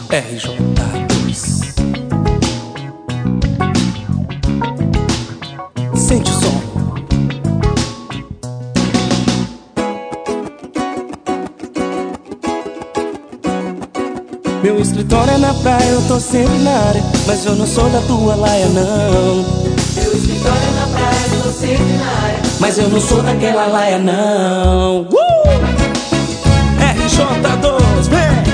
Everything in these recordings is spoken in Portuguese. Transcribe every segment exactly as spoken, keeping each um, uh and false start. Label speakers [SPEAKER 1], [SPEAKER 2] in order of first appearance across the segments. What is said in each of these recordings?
[SPEAKER 1] R J dois. Sente o som. Meu escritório é na praia, eu tô sempre na área, mas eu não sou da tua laia, não.
[SPEAKER 2] Meu escritório é na praia, eu tô sempre na área,
[SPEAKER 1] mas eu não sou daquela laia, não. uh! R J dois, vem!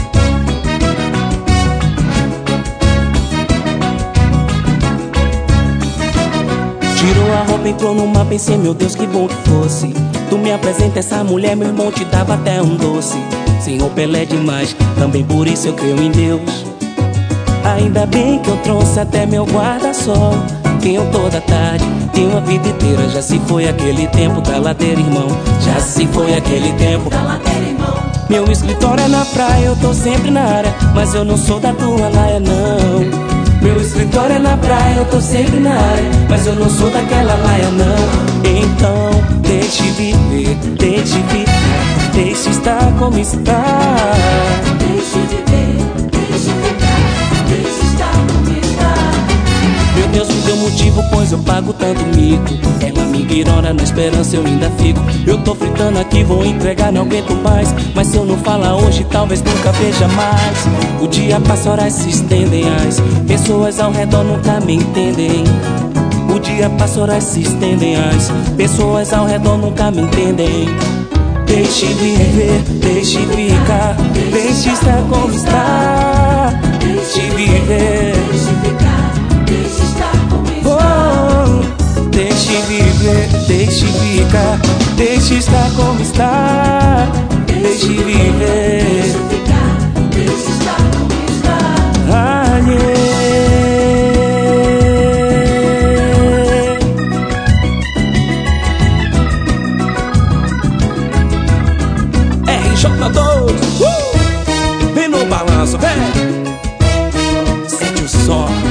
[SPEAKER 1] Tirou a roupa, entrou numa, pensei, meu Deus, que bom que fosse. Tu me apresenta essa mulher, meu irmão, te dava até um doce. Sem roupa ela é demais, também por isso eu creio em Deus. Ainda bem que eu trouxe até meu guarda-sol. Tenho toda tarde, tenho a vida inteira. Já se foi aquele tempo da ladeira, irmão. Já se foi aquele tempo
[SPEAKER 2] da ladeira, irmão.
[SPEAKER 1] Meu escritório é na praia, eu tô sempre na área, mas eu não sou da tua laia, não. Meu escritório é na praia, eu tô sempre na área, mas eu não sou daquela laia, não. Então, deixe viver, deixe ficar, deixe estar como está.
[SPEAKER 2] Deixe viver, deixe ficar, deixe estar como está.
[SPEAKER 1] Meu Deus me deu motivo, pois eu pago tanto mico. Ela me ignora, na esperança eu ainda fico. Eu tô fritando aqui, vou entregar, não aguento mais. Mas se eu não falar hoje, talvez nunca veja mais. O dia passa, horas se estendem, as pessoas ao redor nunca me entendem. O dia passa, horas se estendem, as pessoas ao redor nunca me entendem. Deixe viver, deixe ficar, deixe estar como está. Deixe viver,
[SPEAKER 2] deixe ficar, deixe estar como está.
[SPEAKER 1] Oh, deixe viver, deixe ficar, deixe estar como está. Deixe viver,
[SPEAKER 2] deixe ficar, deixe estar como está.
[SPEAKER 1] Ah, yeah. R J dois, uh! Vem no balanço, vem! Sente o som.